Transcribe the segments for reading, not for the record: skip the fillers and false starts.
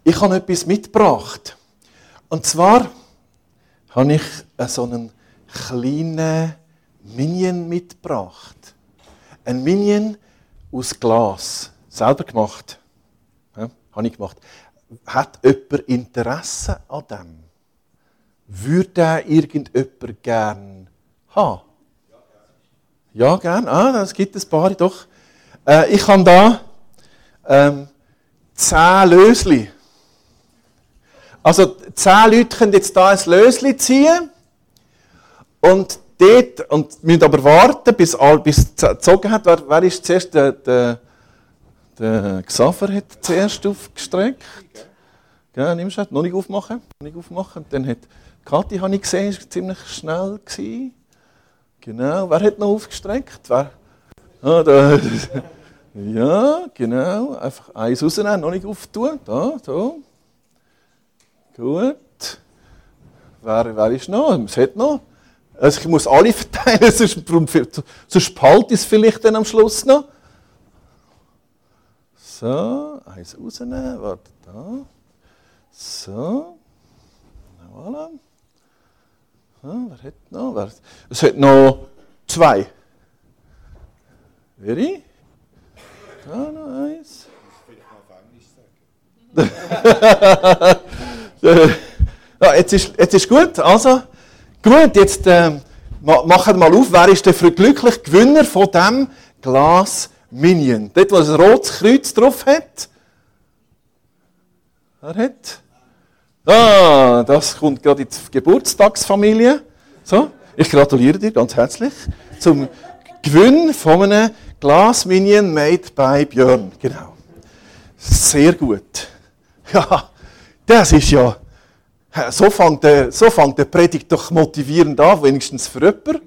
Ich habe etwas mitgebracht. Und zwar habe ich so einen kleinen Minion mitgebracht. Ein Minion aus Glas. Selber gemacht. Ja, habe ich gemacht. Hat jemand Interesse an dem? Würde der irgendjemand gerne haben? Ja, gerne. Ah, das gibt ein paar doch. Ich habe da 10 Lösli. Also 10 Leute können jetzt hier ein Lösli ziehen und müssen aber warten, bis es gezogen hat. Wer ist zuerst? Der Xaver hat zuerst aufgestreckt. Ja, nimmst du noch nicht aufmachen. Und dann hat Kathi, habe ich gesehen, war ziemlich schnell. Genau. Wer hat noch aufgestreckt? Wer? Ah, da. Ja, genau. Einfach eins rausnehmen, noch nicht auftun. Da. Gut. Wer ist noch? Es hat noch. Also ich muss alle verteilen, sonst behalte ich es vielleicht dann am Schluss noch. So, eins rausnehmen. Warte, da. So. Voilà. Wer hat noch? Es hat noch 2. Wer? Da noch eins. Das auf Englisch sagen. Ja, jetzt ist gut. Also, gut, jetzt machen wir mal auf, wer ist der glückliche Gewinner von diesem Glas Minion? Dort, wo ein rotes Kreuz drauf hat. Wer hat? Ah, das kommt gerade in die Geburtstagsfamilie. So, ich gratuliere dir ganz herzlich zum Gewinn von einem Glas Minion made by Björn. Genau. Sehr gut. Ja, das ist ja. So fängt der Predigt doch motivierend an, wenigstens für jemanden.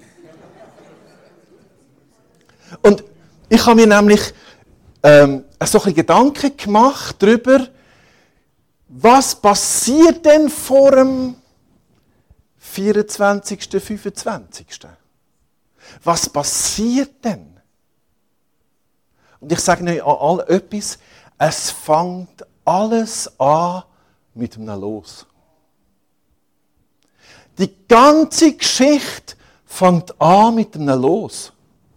Und ich habe mir nämlich so ein bisschen Gedanken gemacht darüber, was passiert denn vor dem 24., 25.? Was passiert denn? Und ich sage euch alle etwas, es fängt alles an mit einem Los. Die ganze Geschichte fängt an mit einem Los.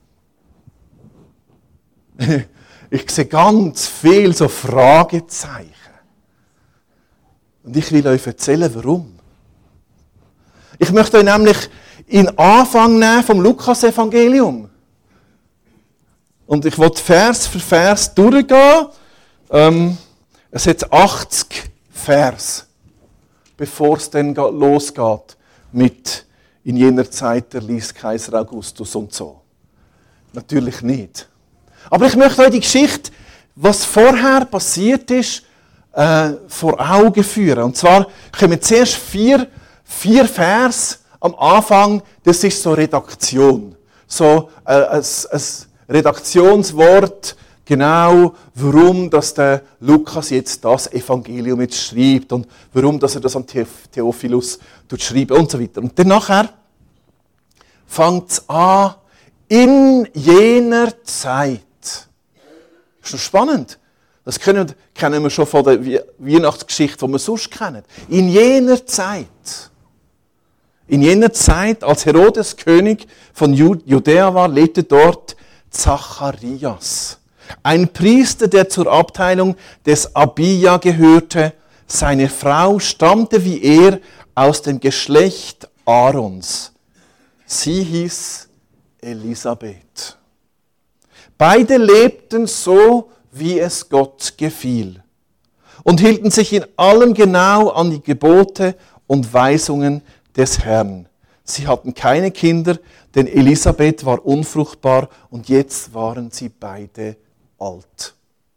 Ich sehe ganz viel so Fragezeichen. Und ich will euch erzählen, warum. Ich möchte euch nämlich in den Anfang nehmen vom Lukas-Evangelium. Und ich will Vers für Vers durchgehen. Es hat 80 Vers, bevor es dann losgeht mit in jener Zeit erließ Kaiser Augustus und so. Natürlich nicht. Aber ich möchte euch die Geschichte, was vorher passiert ist, vor Augen führen. Und zwar kommen zuerst 4 Vers am Anfang, das ist so Redaktion. So ein Redaktionswort, genau, warum dass der Lukas jetzt das Evangelium jetzt schreibt und warum dass er das an Theophilus schreibt und so weiter. Und dann nachher fängt es an, in jener Zeit. Das ist noch spannend. Das kennen wir schon von der Weihnachtsgeschichte, die wir sonst kennen. In jener Zeit. In jener Zeit, als Herodes König von Judäa war, lebte dort Zacharias. Ein Priester, der zur Abteilung des Abija gehörte. Seine Frau stammte wie er aus dem Geschlecht Aarons. Sie hieß Elisabeth. Beide lebten so, wie es Gott gefiel, und hielten sich in allem genau an die Gebote und Weisungen des Herrn. Sie hatten keine Kinder, denn Elisabeth war unfruchtbar und jetzt waren sie beide alt.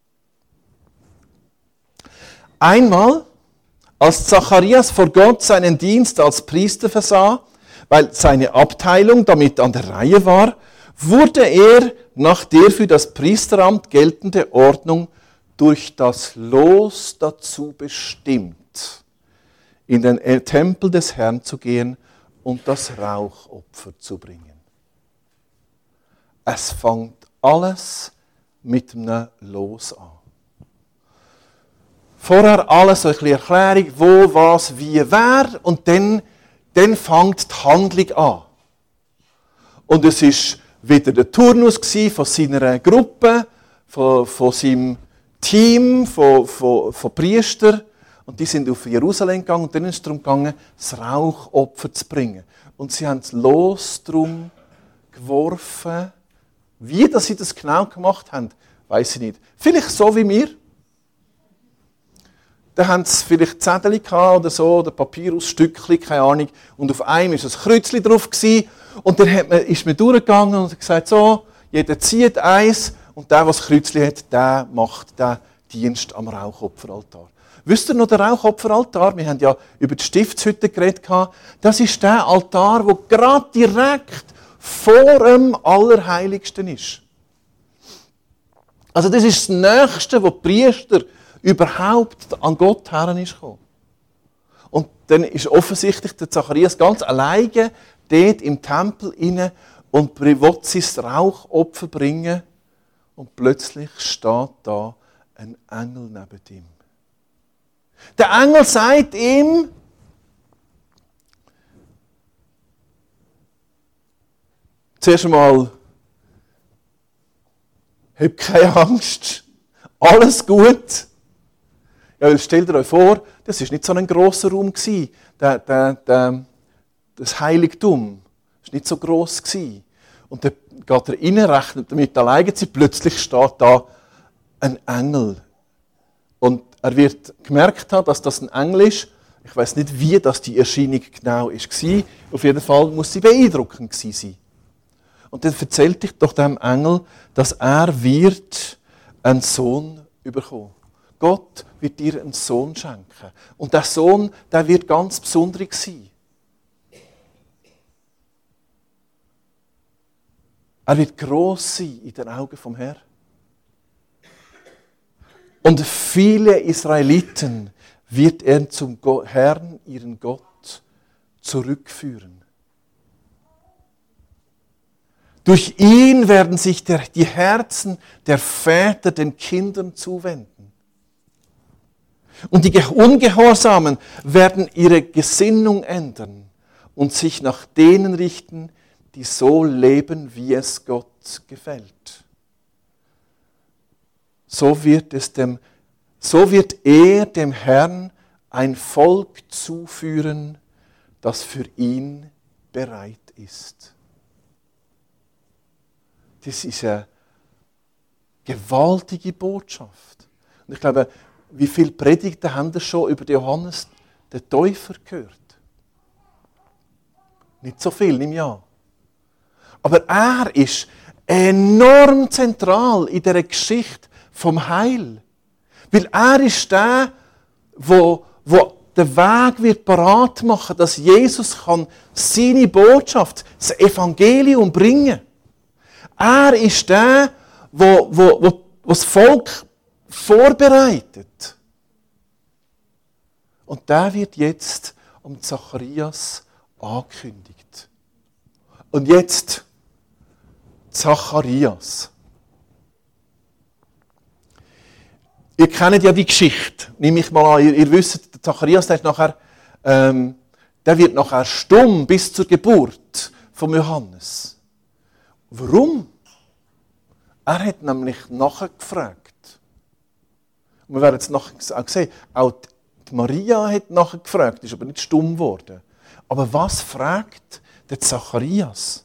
Einmal, als Zacharias vor Gott seinen Dienst als Priester versah, weil seine Abteilung damit an der Reihe war, wurde er nach der für das Priesteramt geltende Ordnung durch das Los dazu bestimmt, in den Tempel des Herrn zu gehen und das Rauchopfer zu bringen. Es fängt alles mit einem Los an. Vorher alles so ein bisschen Erklärung, wo, was, wie, wer. Und dann fängt die Handlung an. Und es war wieder der Turnus von seiner Gruppe, von seinem Team, von Priestern. Und die sind auf Jerusalem gegangen und dann ist es darum gegangen, das Rauchopfer zu bringen. Und sie haben es los drum geworfen. Wie dass sie das genau gemacht haben, weiss ich nicht. Vielleicht so wie wir. Da haben sie vielleicht Zettel oder so, oder Papyrusstückchen, keine Ahnung. Und auf einem war ein Kreuzchen drauf. Und dann ist man durchgegangen und hat gesagt, so, jeder zieht eins. Und der, der das Kreuzchen hat, der macht den Dienst am Rauchopferaltar. Wisst ihr noch den Rauchopferaltar? Wir haben ja über die Stiftshütte geredet. Das ist der Altar, der gerade direkt vor dem Allerheiligsten ist. Also das ist das Nächste, was die Priester überhaupt an Gott heran ist gekommen. Und dann ist offensichtlich der Zacharias ganz alleine dort im Tempel inne und will sein Rauchopfer bringen. Und plötzlich steht da ein Engel neben ihm. Der Engel sagt ihm, zuerst einmal, hab keine Angst, alles gut. Ja, weil stellt ihr euch vor, das war nicht so ein grosser Raum. Das Heiligtum war nicht so gross. Und dann geht er rein, rechnet damit alleine zu sein, plötzlich steht da ein Engel. Und er wird gemerkt haben, dass das ein Engel ist. Ich weiß nicht, wie das die Erscheinung genau war. Auf jeden Fall muss sie beeindruckend sein. Und dann erzählt dich doch dem Engel, dass er wird einen Sohn bekommen. Gott wird dir einen Sohn schenken. Und der Sohn, der wird ganz besonders sein. Er wird gross sein in den Augen vom Herrn. Und viele Israeliten wird er zum Herrn, ihren Gott, zurückführen. Durch ihn werden sich die Herzen der Väter den Kindern zuwenden. Und die Ungehorsamen werden ihre Gesinnung ändern und sich nach denen richten, die so leben, wie es Gott gefällt. So wird er dem Herrn ein Volk zuführen, das für ihn bereit ist. Das ist eine gewaltige Botschaft. Und ich glaube, wie viele Predigten haben wir schon über Johannes den Täufer gehört? Nicht so viel im Jahr. Aber er ist enorm zentral in dieser Geschichte vom Heil. Weil er ist der, der den Weg wird parat machen, dass Jesus kann seine Botschaft, das Evangelium bringen. Er ist der, der das Volk vorbereitet. Und der wird jetzt um Zacharias angekündigt. Und jetzt Zacharias. Ihr kennt ja die Geschichte, nehme ich mal an. Ihr wisst, der Zacharias der wird nachher stumm bis zur Geburt von Johannes. Warum? Er hat nämlich nachher gefragt. Wir werden jetzt nachher auch sehen, auch die Maria hat nachher gefragt, ist aber nicht stumm geworden. Aber was fragt der Zacharias?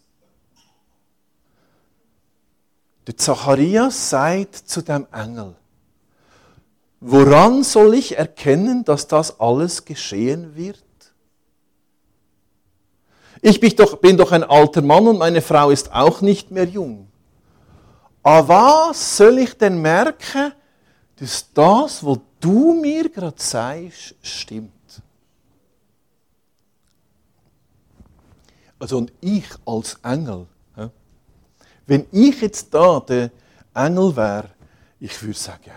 Der Zacharias sagt zu dem Engel, woran soll ich erkennen, dass das alles geschehen wird? Ich bin doch ein alter Mann und meine Frau ist auch nicht mehr jung. An was soll ich denn merken, dass das, was du mir gerade sagst, stimmt? Also und ich als Engel, wenn ich jetzt da der Engel wäre, ich würde sagen,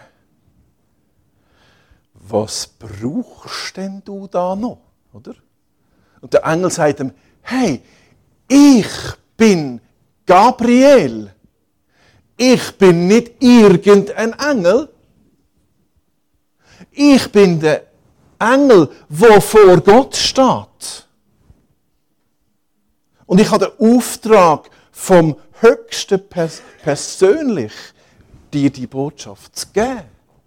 was brauchst denn du da noch? Oder? Und der Engel sagt ihm, hey, ich bin Gabriel. Ich bin nicht irgendein Engel. Ich bin der Engel, der vor Gott steht. Und ich habe den Auftrag vom Höchsten persönlich, dir die Botschaft zu geben.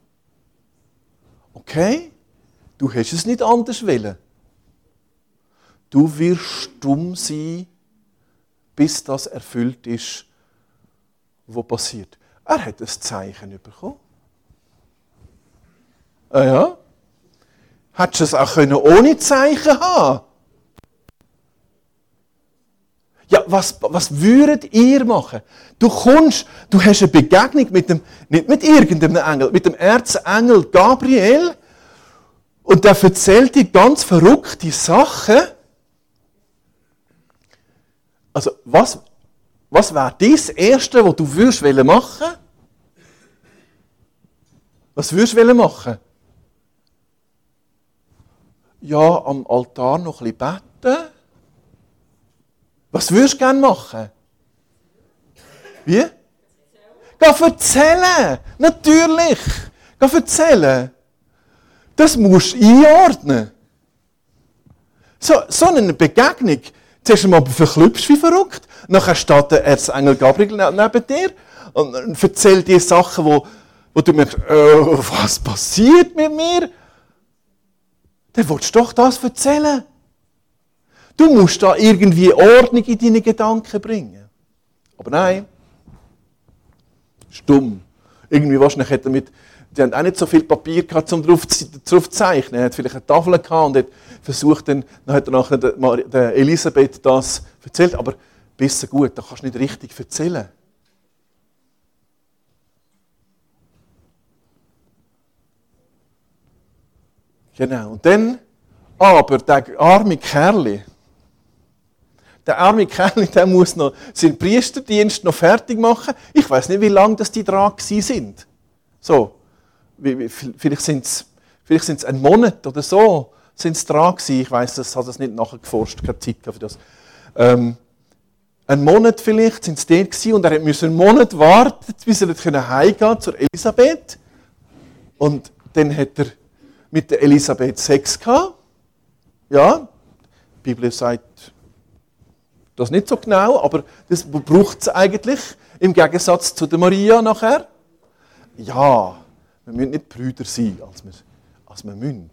Okay? Du hast es nicht anders wollen. Du wirst stumm sein, bis das erfüllt ist, was passiert. Er hat ein Zeichen bekommen. Ah ja? Hättest du es auch ohne Zeichen haben? Ja, was würdet ihr machen? Du hast eine Begegnung mit dem, nicht mit irgendeinem Engel, mit dem Erzengel Gabriel und der erzählt dir ganz verrückte Sachen. Also, was wäre das Erste, was du würdest machen? Was würdest du machen? Ja, am Altar noch ein bisschen beten. Was würdest du gerne machen? Wie? Geh erzählen! Natürlich! Geh erzählen! Das musst du einordnen. So eine Begegnung, zuerst einmal verklüpfst du wie verrückt, nachher steht der Erzengel Gabriel neben dir und erzählt dir Sachen, wo du merkst, was passiert mit mir? Dann willst du doch das erzählen. Du musst da irgendwie Ordnung in deine Gedanken bringen. Aber nein. Stumm. Irgendwie wahrscheinlich hat die haben auch nicht so viel Papier gehabt, um drauf zu zeichnen. Er hat vielleicht eine Tafel gehabt und hat versucht, dann hat er nachher der Elisabeth das erzählt. Aber besser gut, da kannst du nicht richtig erzählen. Genau. Und dann, aber der arme Kerl, der muss noch seinen Priesterdienst noch fertig machen. Ich weiß nicht, wie lange die dran sind. So, vielleicht sind es einen Monat oder so sind es dran gewesen. Ich weiß, das hat es nicht nachher geforscht, keine Zeit für das. Einen Monat vielleicht sind es dort gewesen und er musste einen Monat warten, bis er heimgehen zur Elisabeth. Und dann hat er mit der Elisabeth Sex gehabt. Ja, die Bibel sagt das nicht so genau, aber das braucht es eigentlich im Gegensatz zu der Maria nachher. Ja, wir müssen nicht Brüder sein, als wir müssen.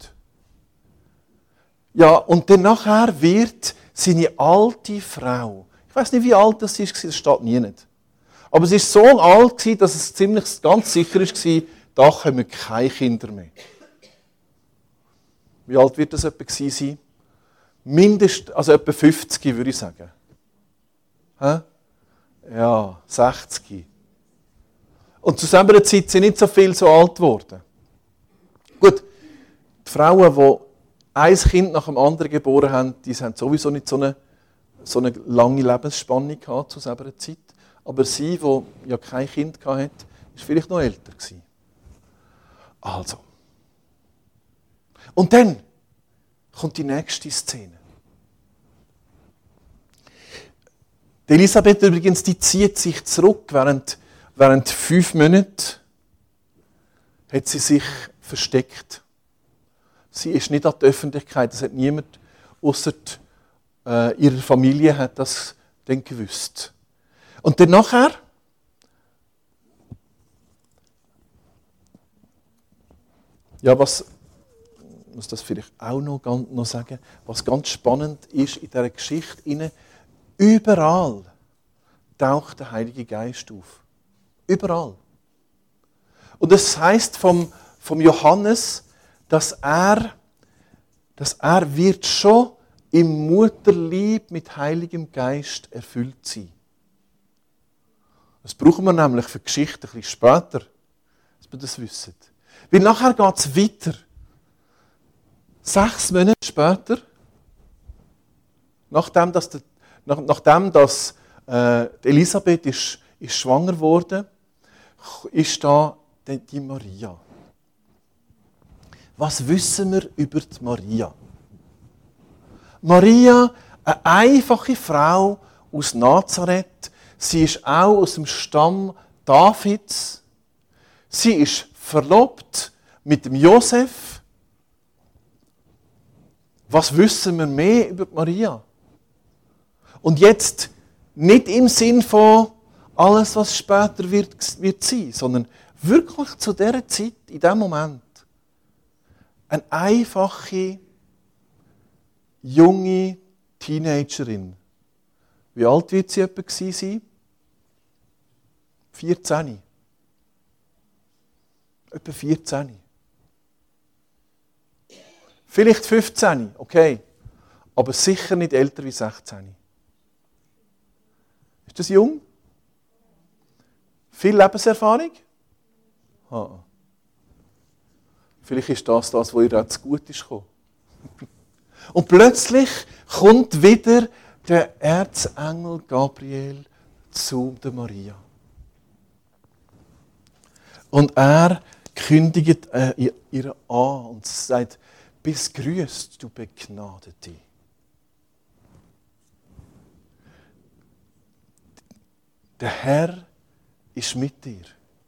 Ja, und dann nachher wird seine alte Frau, ich weiß nicht, wie alt das ist, das steht nie nicht. Aber sie war so alt, dass es ziemlich ganz sicher war, da kommen keine Kinder mehr. Wie alt wird das etwa sein? Mindestens, also etwa 50, würde ich sagen. Ja, 60. Und zu selber Zeit sind nicht so viele so alt geworden. Gut, die Frauen, die ein Kind nach dem anderen geboren haben, die haben sowieso nicht so eine lange Lebensspanne gehabt zu selber Zeit. Aber sie, die ja kein Kind hatte, war vielleicht noch älter gewesen. Also. Und dann kommt die nächste Szene. Die Elisabeth übrigens, die zieht sich zurück. Während 5 Monate hat sie sich versteckt. Sie ist nicht an die Öffentlichkeit. Das hat niemand außer ihrer Familie hat das dann gewusst. Und dann nachher ja, was muss das vielleicht auch noch sagen, was ganz spannend ist in dieser Geschichte, überall taucht der Heilige Geist auf. Überall. Und es heisst vom Johannes, dass er wird schon im Mutterleib mit Heiligem Geist erfüllt sein. Das brauchen wir nämlich für die Geschichte ein bisschen später, dass wir das wissen. Weil nachher geht es weiter. 6 Monate später, nachdem Elisabeth ist schwanger wurde, ist da die Maria. Was wissen wir über die Maria? Maria, eine einfache Frau aus Nazareth, sie ist auch aus dem Stamm Davids. Sie ist verlobt mit dem Josef. Was wissen wir mehr über Maria? Und jetzt nicht im Sinn von alles, was später wird sein, sondern wirklich zu dieser Zeit, in diesem Moment, eine einfache, junge Teenagerin. Wie alt wird sie etwa sein? 14. Etwa 14. Vielleicht 15, okay. Aber sicher nicht älter wie 16. Ist das jung? Viel Lebenserfahrung? Ah. Vielleicht ist das, was ihr auch zu gut ist gekommen. Und plötzlich kommt wieder der Erzengel Gabriel zu der Maria. Und er kündigt ihr an und sagt, bist grüßt, du Begnadete. Der Herr ist mit dir.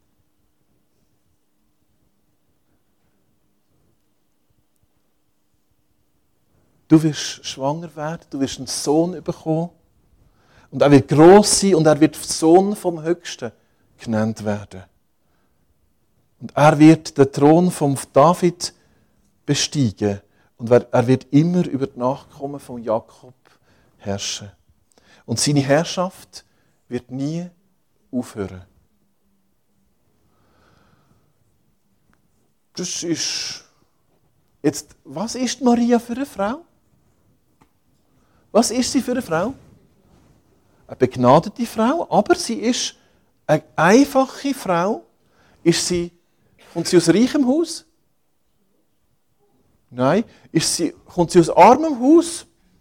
Du wirst schwanger werden, du wirst einen Sohn bekommen. Und er wird gross sein und er wird Sohn vom Höchsten genannt werden. Und er wird den Thron von David besteigen. Und er wird immer über die Nachkommen von Jakob herrschen. Und seine Herrschaft wird nie aufhören. Das ist jetzt, was ist Maria für eine Frau? Was ist sie für eine Frau? Eine begnadete Frau, aber sie ist eine einfache Frau. Kommt sie aus reichem Haus? Nein. Kommt sie aus armem Haus?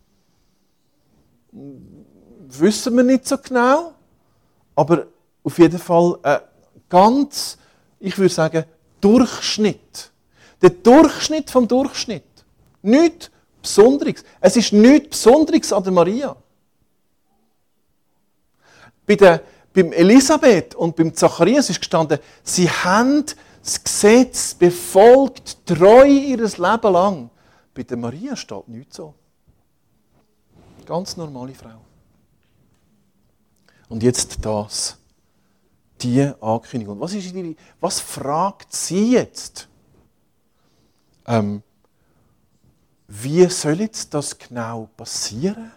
Wissen wir nicht so genau. Aber auf jeden Fall ganz, ich würde sagen, Durchschnitt. Der Durchschnitt vom Durchschnitt. Nichts Besonderes. Es ist nichts Besonderes an der Maria. Beim Elisabeth und beim Zacharias ist gestanden, sie haben das Gesetz befolgt, treu ihr Leben lang. Bei der Maria steht nichts so. Ganz normale Frau. Und jetzt das. Die Ankündigung. Was fragt sie jetzt? Wie soll jetzt das genau passieren?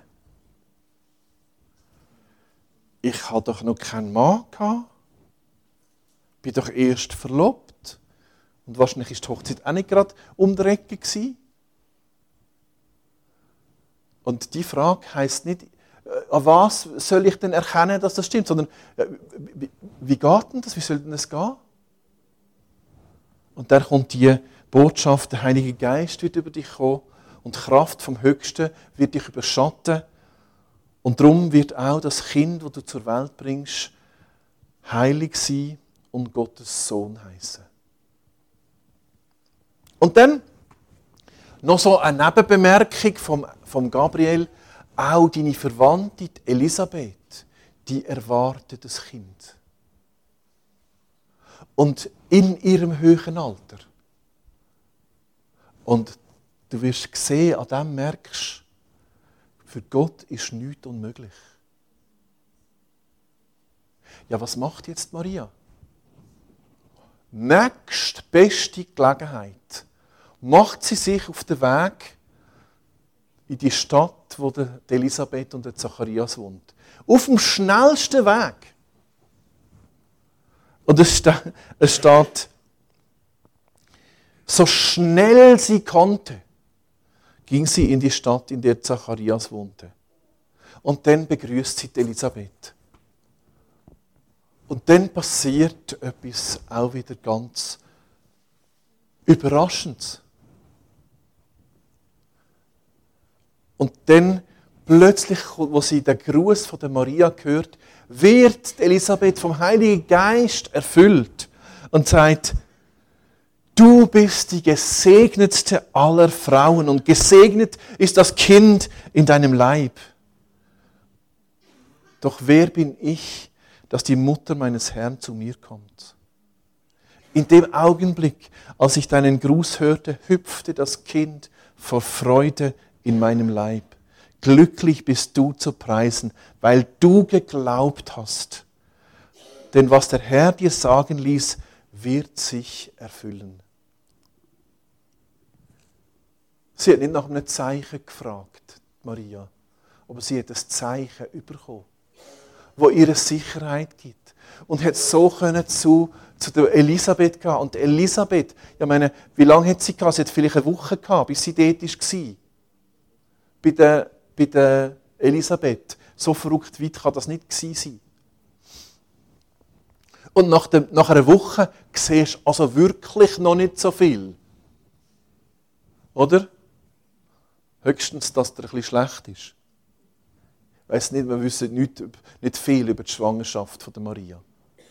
Ich hatte doch noch keinen Mann gehabt. Bin doch erst verlobt. Und wahrscheinlich war die Hochzeit auch nicht gerade um die Ecke gewesen. Und die Frage heisst nicht, an was soll ich denn erkennen, dass das stimmt, sondern wie geht denn das? Wie soll denn das gehen? Und dann kommt die Botschaft, der Heilige Geist wird über dich kommen und die Kraft vom Höchsten wird dich überschatten. Und darum wird auch das Kind, das du zur Welt bringst, heilig sein und Gottes Sohn heißen. Und dann noch so eine Nebenbemerkung vom Gabriel. Auch deine Verwandte Elisabeth, die erwartet das Kind. Und in ihrem höheren Alter. Und du wirst sehen, an dem merkst, für Gott ist nichts unmöglich. Ja, was macht jetzt Maria? Nächste beste Gelegenheit macht sie sich auf den Weg in die Stadt, wo die Elisabeth und der Zacharias wohnt. Auf dem schnellsten Weg. Und es steht, so schnell sie konnte, ging sie in die Stadt, in der Zacharias wohnte. Und dann begrüßt sie Elisabeth. Und dann passiert etwas auch wieder ganz Überraschendes. Und dann plötzlich, wo sie den Gruß von der Maria hört, wird Elisabeth vom Heiligen Geist erfüllt und sagt, du bist die gesegnetste aller Frauen und gesegnet ist das Kind in deinem Leib. Doch wer bin ich, dass die Mutter meines Herrn zu mir kommt? In dem Augenblick, als ich deinen Gruß hörte, hüpfte das Kind vor Freude in meinem Leib. Glücklich bist du zu preisen, weil du geglaubt hast. Denn was der Herr dir sagen ließ, wird sich erfüllen. Sie hat nicht nach einem Zeichen gefragt, Maria, aber sie hat ein Zeichen bekommen, das ihr Sicherheit gibt. Und hat so können zu der Elisabeth gehen. Und Elisabeth, ich meine, wie lange hat sie gehabt? Sie hat vielleicht eine Woche gehabt, bis sie dort war. Bei der Elisabeth. So verrückt weit kann das nicht gewesen sein. Und nach einer Woche siehst du also wirklich noch nicht so viel. Oder? Höchstens, dass der ein bisschen schlecht ist. Ich weiss nicht, wir wissen nicht viel über die Schwangerschaft von der Maria.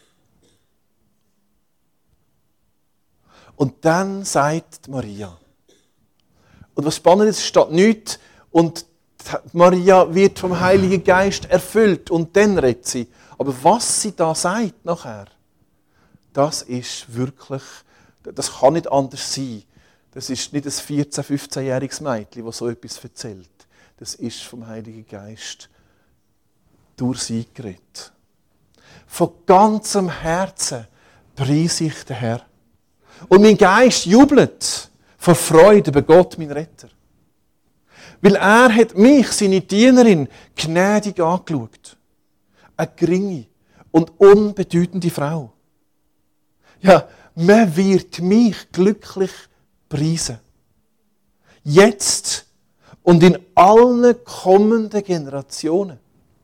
Und dann sagt Maria, und was spannend ist, steht nichts, und Maria wird vom Heiligen Geist erfüllt und dann redet sie. Aber was sie da sagt nachher, das ist wirklich, das kann nicht anders sein. Das ist nicht ein 14-, 15-jähriges Mädchen, das so etwas erzählt. Das ist vom Heiligen Geist durch sie geredet. Von ganzem Herzen preise ich den Herrn. Und mein Geist jubelt vor Freude über Gott, mein Retter. Weil er hat mich, seine Dienerin, gnädig angeschaut. Eine geringe und unbedeutende Frau. Ja, man wird mich glücklich preisen. Jetzt und in allen kommenden Generationen.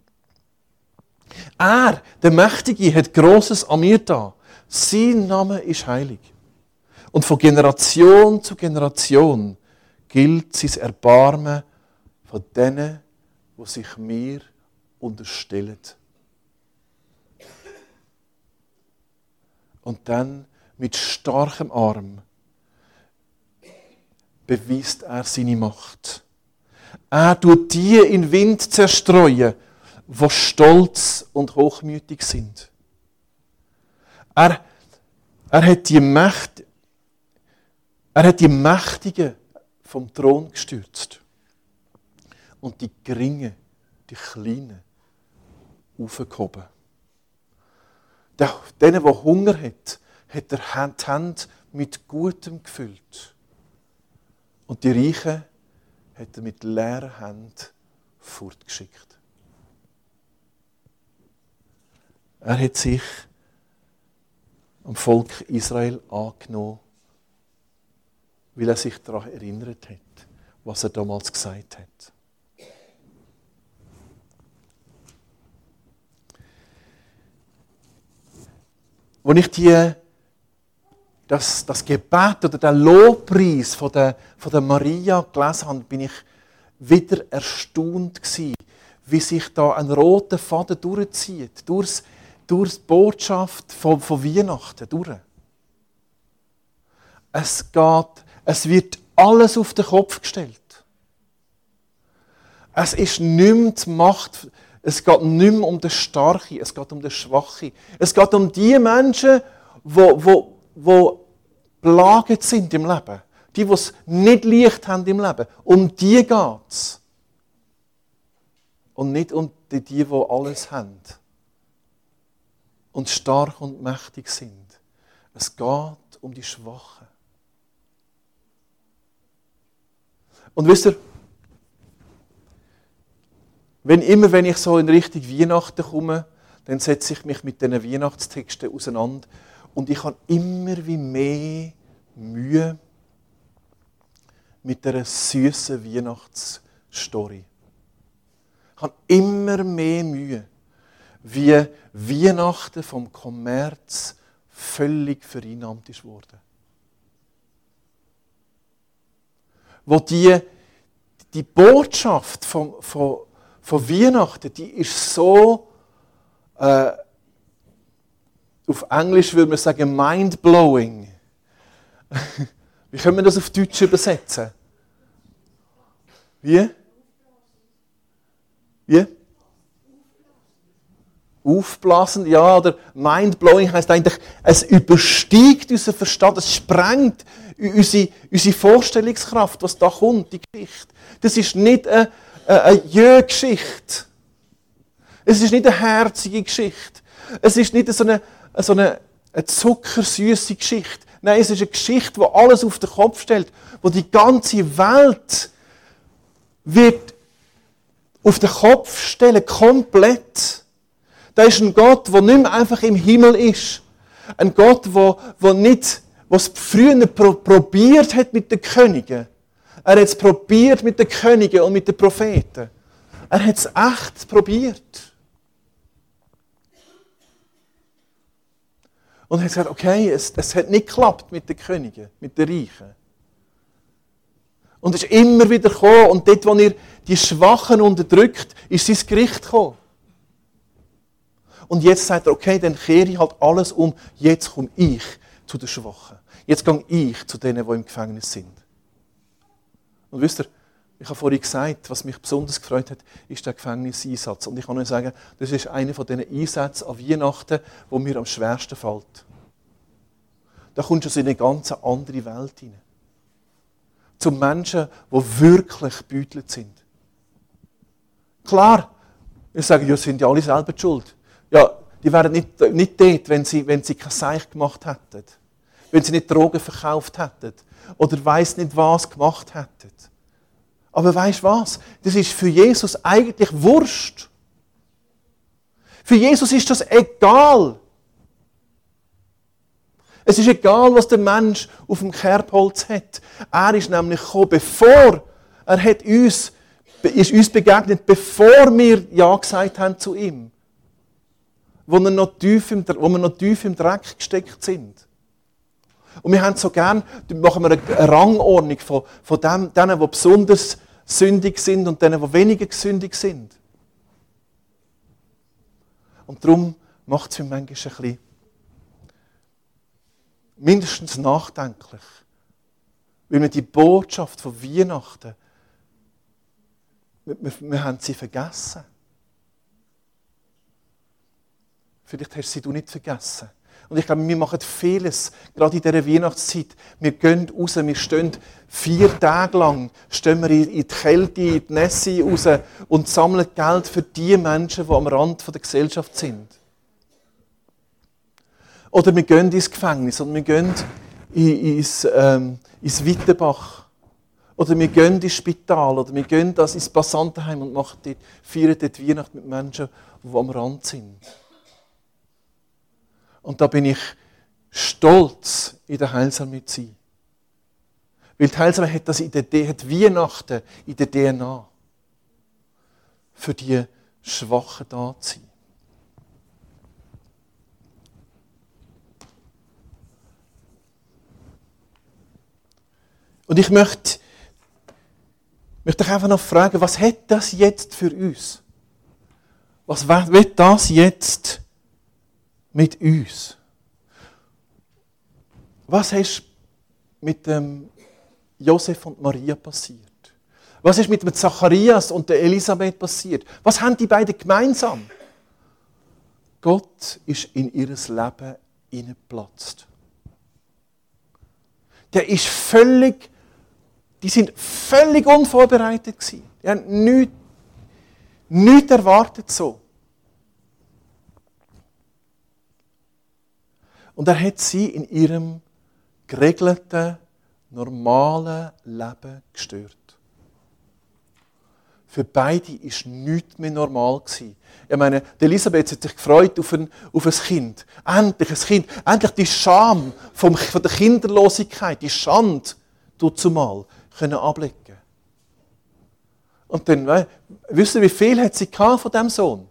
Er, der Mächtige, hat Grosses an mir da. Sein Name ist heilig. Und von Generation zu Generation gilt sein Erbarmen von denen, die sich mir unterstellen. Und dann mit starkem Arm beweist er seine Macht. Er tut die in Wind zerstreuen, die stolz und hochmütig sind. Er hat die Mächtigen vom Thron gestürzt und die Geringen, die Kleinen, aufgehoben. Denen, der Hunger hat er die Hände mit Gutem gefüllt. Und die Reichen hat er mit leeren Händen fortgeschickt. Er hat sich am Volk Israel angenommen, weil er sich daran erinnert hat, was er damals gesagt hat. Als ich das Gebet oder den Lobpreis von der Maria gelesen habe, bin ich wieder erstaunt gewesen, wie sich da ein roter Faden durchzieht, durch die Botschaft von Weihnachten durch. Es wird alles auf den Kopf gestellt. Es ist nicht mehr die Macht, es geht nicht mehr um den Starken, es geht um den Schwachen. Es geht um die Menschen, die belagert sind im Leben. Die es nicht leicht haben im Leben. Um die geht es. Und nicht um die alles haben. Und stark und mächtig sind. Es geht um die Schwachen. Und wisst ihr, wenn ich so in Richtung Weihnachten komme, dann setze ich mich mit diesen Weihnachtstexten auseinander und ich habe immer wie mehr Mühe mit dieser süßen Weihnachtsstory. Ich habe immer mehr Mühe, wie Weihnachten vom Kommerz völlig vereinnahmt ist worden. Wo die Botschaft von Weihnachten, die ist so, auf Englisch würde man sagen, mind-blowing. Wie können wir das auf Deutsch übersetzen? Wie? aufblasend, ja, oder mindblowing heisst eigentlich, es übersteigt unseren Verstand, es sprengt unsere Vorstellungskraft, was da kommt, die Geschichte. Das ist nicht eine Jö-Geschichte. Es ist nicht eine herzige Geschichte. Es ist nicht so eine zuckersüße Geschichte. Nein, es ist eine Geschichte, die alles auf den Kopf stellt, wo die ganze Welt wird auf den Kopf stellen, komplett. Da ist ein Gott, der nicht mehr einfach im Himmel ist. Ein Gott, der nicht, was früher probiert hat mit den Königen. Er hat es probiert mit den Königen und mit den Propheten. Er hat es echt probiert. Und er hat gesagt, okay, es hat nicht geklappt mit den Königen, mit den Reichen. Und es ist immer wieder gekommen. Und dort, wo er die Schwachen unterdrückt, ist sein Gericht gekommen. Und jetzt sagt er, okay, dann kehre ich halt alles um. Jetzt komme ich zu den Schwachen. Jetzt gehe ich zu denen, die im Gefängnis sind. Und wisst ihr, ich habe vorhin gesagt, was mich besonders gefreut hat, ist der Gefängniseinsatz. Und ich kann euch sagen, das ist einer von diesen Einsätzen an Weihnachten, wo mir am schwersten fällt. Da kommst du so in eine ganz andere Welt hinein. Zu Menschen, die wirklich gebeutelt sind. Klar, ich sage, ja, sind ja alle selber die schuld. Ja, die wären nicht dort, wenn sie kein Seich gemacht hätten. Wenn sie nicht Drogen verkauft hätten. Oder weiss nicht was gemacht hätten. Aber weisst du was? Das ist für Jesus eigentlich Wurst. Für Jesus ist das egal. Es ist egal, was der Mensch auf dem Kerbholz hat. Er ist nämlich gekommen, ist uns begegnet, bevor wir Ja gesagt haben zu ihm. Wo wir noch tief im Dreck gesteckt sind. Und wir haben so gern, machen wir eine Rangordnung von denen, die besonders sündig sind und denen, die weniger sündig sind. Und darum macht es mich manchmal ein bisschen mindestens nachdenklich. Weil wir die Botschaft von Weihnachten, wir haben sie vergessen. Vielleicht hast du sie nicht vergessen. Und ich glaube, wir machen vieles, gerade in dieser Weihnachtszeit. Wir gehen raus, wir stehen 4 Tage lang, stehen wir in die Kälte, in die Nässe raus und sammeln Geld für die Menschen, die am Rand der Gesellschaft sind. Oder wir gehen ins Gefängnis und wir gehen ins Wittenbach. Oder wir gehen ins Spital oder wir gehen ins Passantenheim und feiern dort Weihnachten mit Menschen, die am Rand sind. Und da bin ich stolz, in der Heilsarmee zu sein. Weil die Heilsarmee hat Weihnachten in der DNA. Für die Schwachen da zu sein. Und ich möchte dich einfach noch fragen, was hat das jetzt für uns? Was wird das jetzt mit uns? Was ist mit dem Josef und Maria passiert? Was ist mit dem Zacharias und der Elisabeth passiert? Was haben die beiden gemeinsam? Gott ist in ihr Leben hineingeplatzt. Die sind völlig unvorbereitet gewesen. Die haben nichts erwartet so. Und er hat sie in ihrem geregelten, normalen Leben gestört. Für beide war nichts mehr normal. Ich meine, Elisabeth hat sich gefreut auf ein Kind. Endlich ein Kind. Endlich die Scham von der Kinderlosigkeit, die Schande, zumal können ablegen. Und dann, wisst ihr, wie viel hat sie von diesem Sohn?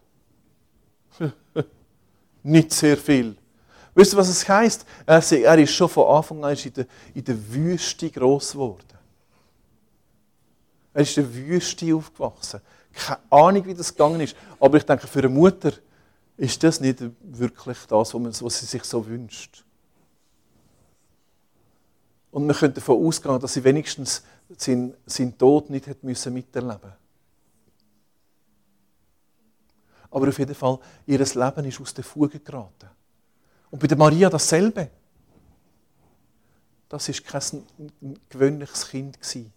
Nicht sehr viel. Wisst ihr, was es heisst? Er ist schon von Anfang an in der Wüste gross geworden. Er ist in der Wüste aufgewachsen. Keine Ahnung, wie das gegangen ist. Aber ich denke, für eine Mutter ist das nicht wirklich das, was sie sich so wünscht. Und man könnte davon ausgehen, dass sie wenigstens seinen Tod nicht miterleben musste. Aber auf jeden Fall, ihr Leben ist aus den Fugen geraten. Und bei der Maria dasselbe. Das war kein gewöhnliches Kind.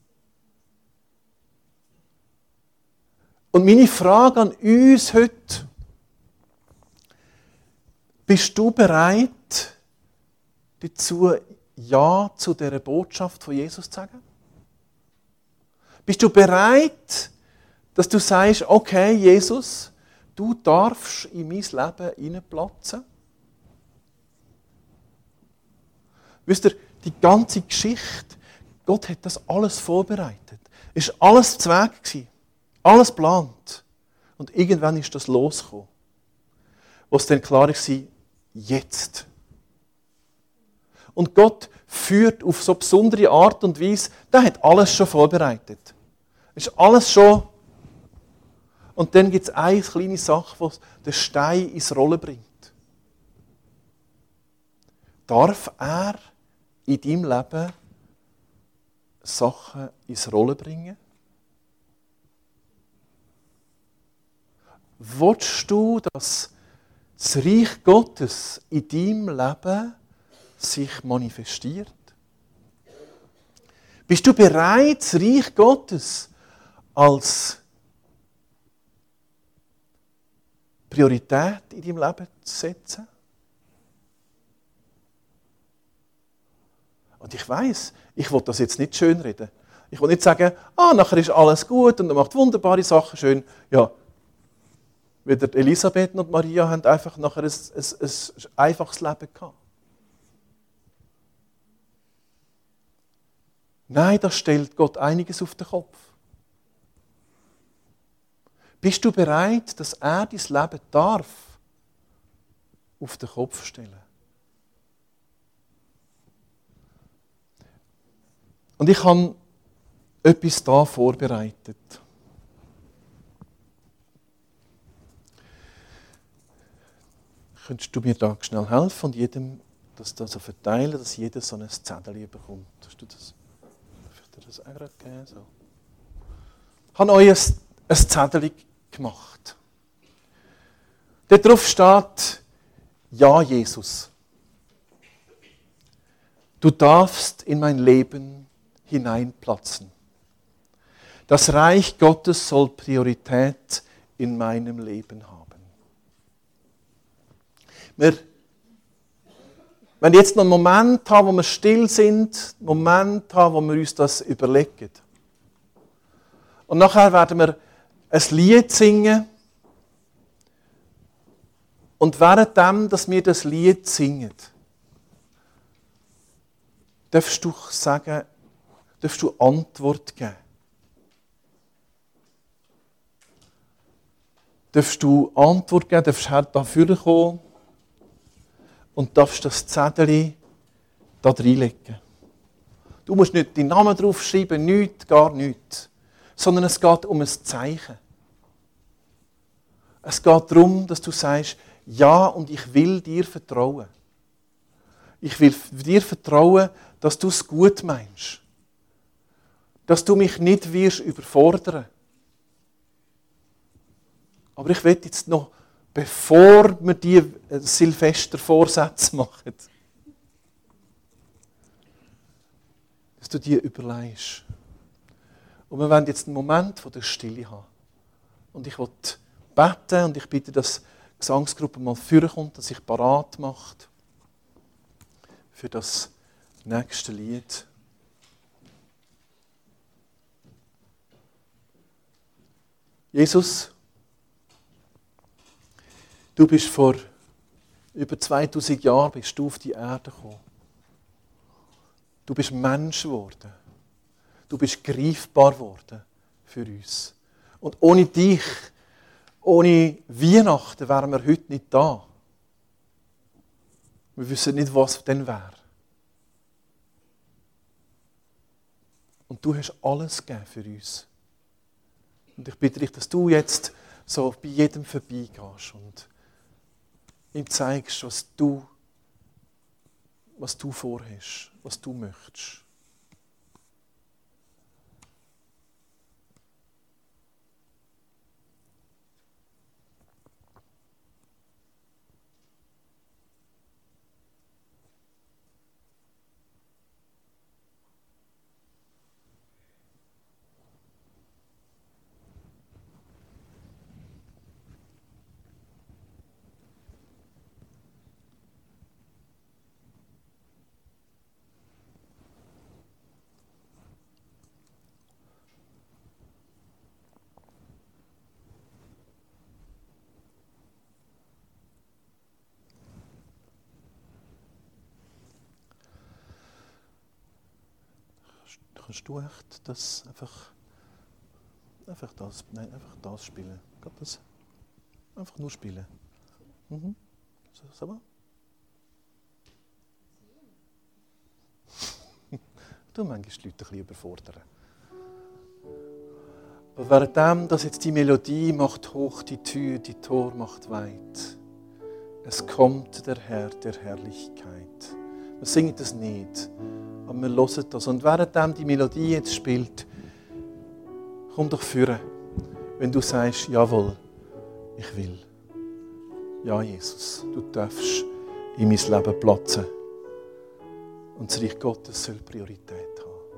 Und meine Frage an uns heute: Bist du bereit, dazu Ja zu dieser Botschaft von Jesus zu sagen? Bist du bereit, dass du sagst, okay, Jesus, du darfst in mein Leben hineinplatzen? Wisst ihr, die ganze Geschichte, Gott hat das alles vorbereitet. Es war alles zu Weg gewesen, alles geplant. Und irgendwann ist das losgekommen. Wo es dann klar war, jetzt. Und Gott führt auf so besondere Art und Weise, der hat alles schon vorbereitet. Es ist alles schon. Und dann gibt es eine kleine Sache, die den Stein ins Rollen bringt. Darf er in deinem Leben Sachen ins Rollen bringen? Willst du, dass das Reich Gottes in deinem Leben sich manifestiert? Bist du bereit, das Reich Gottes als Priorität in deinem Leben zu setzen? Und ich weiss, ich will das jetzt nicht schönreden. Ich will nicht sagen, nachher ist alles gut und er macht wunderbare Sachen schön. Ja, weder Elisabeth und Maria haben einfach nachher ein einfaches Leben gehabt. Nein, da stellt Gott einiges auf den Kopf. Bist du bereit, dass er dein Leben darf auf den Kopf stellen? Und ich habe etwas da vorbereitet. Könntest du mir da schnell helfen und jedem das so verteilen, dass jeder so ein Zettel bekommt? Hast du das? Darf ich dir das auch gerade geben? So. Ich habe euch ein Zettel gemacht. Darauf steht: Ja, Jesus. Du darfst in mein Leben hineinplatzen. Das Reich Gottes soll Priorität in meinem Leben haben. Wir werden jetzt noch einen Moment haben, wo wir still sind, einen Moment haben, wo wir uns das überlegen. Und nachher werden wir ein Lied singen. Und währenddem, dass wir das Lied singen, darfst du sagen, darfst du Antwort geben. Darfst du Antwort geben, darfst du dafür kommen und darfst das Zettel da reinlegen. Du musst nicht deinen Namen draufschreiben, nichts, gar nichts. Sondern es geht um ein Zeichen. Es geht darum, dass du sagst, ja, und ich will dir vertrauen. Ich will dir vertrauen, dass du es gut meinst. Dass du mich nicht wirst überfordern. Aber ich will jetzt noch, bevor wir die Silvestervorsätze machen, dass du dir überlegst. Und wir werden jetzt einen Moment von der Stille haben. Und ich will beten und ich bitte, dass die Gesangsgruppe mal vorkommt, dass sich parat macht für das nächste Lied. Jesus, du bist vor über 2000 Jahren bist du auf die Erde gekommen. Du bist Mensch geworden. Du bist greifbar geworden für uns. Und ohne dich, ohne Weihnachten wären wir heute nicht da. Wir wissen nicht, was denn wäre. Und du hast alles gegeben für uns. Und ich bitte dich, dass du jetzt so bei jedem vorbeigehst und ihm zeigst, was du vorhast, was du möchtest. kannst du echt das einfach das spielen. Geht das? Einfach nur spielen. So. Du manchmal die Leute ein bisschen überfordern. Aber währenddem, dass jetzt die Melodie macht hoch die Tür, die Tor macht weit. Es kommt der Herr der Herrlichkeit. Wir singen das nicht, aber wir hören das. Und währenddem die Melodie jetzt spielt, komm doch führen, wenn du sagst, jawohl, ich will. Ja, Jesus, du darfst in mein Leben platzen. Und das Reich Gottes soll Priorität haben.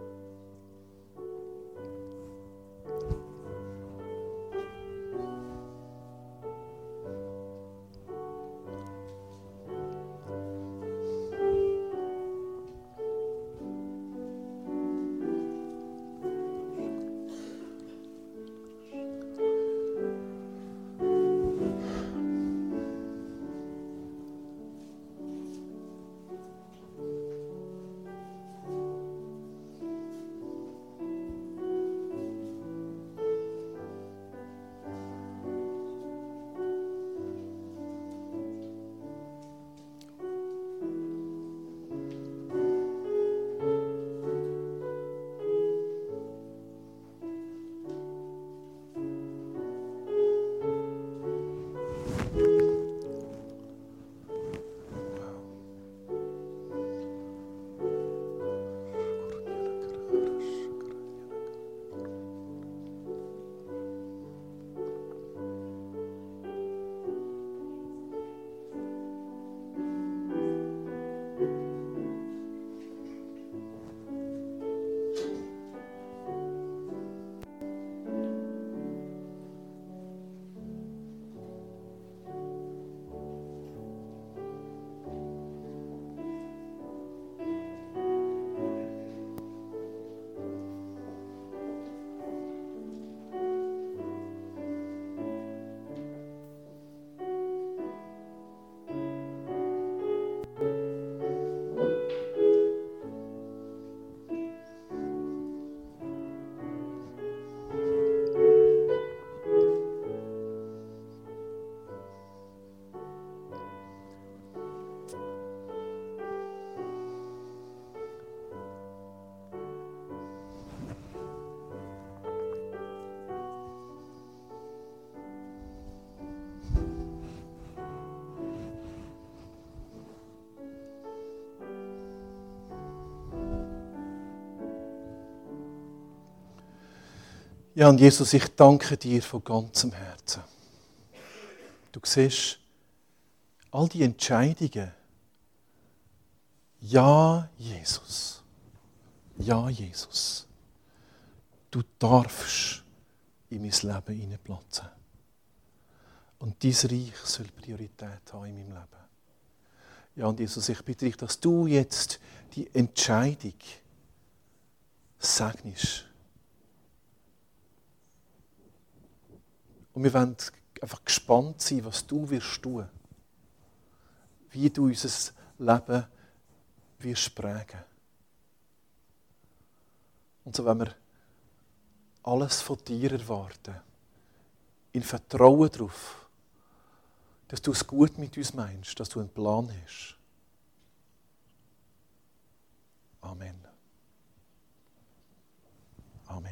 Ja, und Jesus, ich danke dir von ganzem Herzen. Du siehst, all die Entscheidungen. Ja, Jesus. Ja, Jesus. Du darfst in mein Leben hineinplatzen. Und dein Reich soll Priorität haben in meinem Leben. Ja, und Jesus, ich bitte dich, dass du jetzt die Entscheidung segnest. Und wir wollen einfach gespannt sein, was du wirst tun. Wie du unser Leben wirst prägen. Und so wollen wir alles von dir erwarten. In Vertrauen darauf, dass du es gut mit uns meinst, dass du einen Plan hast. Amen. Amen.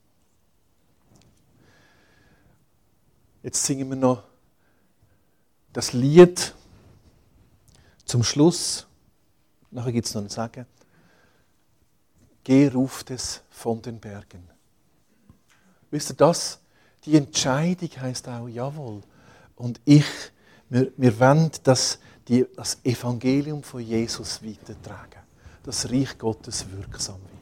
Jetzt singen wir noch das Lied zum Schluss. Nachher gibt es noch ein Sagen. Geh, ruft es von den Bergen. Wisst ihr das? Die Entscheidung heisst auch, jawohl. Und wir wollen, dass das Evangelium von Jesus weitertragen. Das Reich Gottes wirksam wird.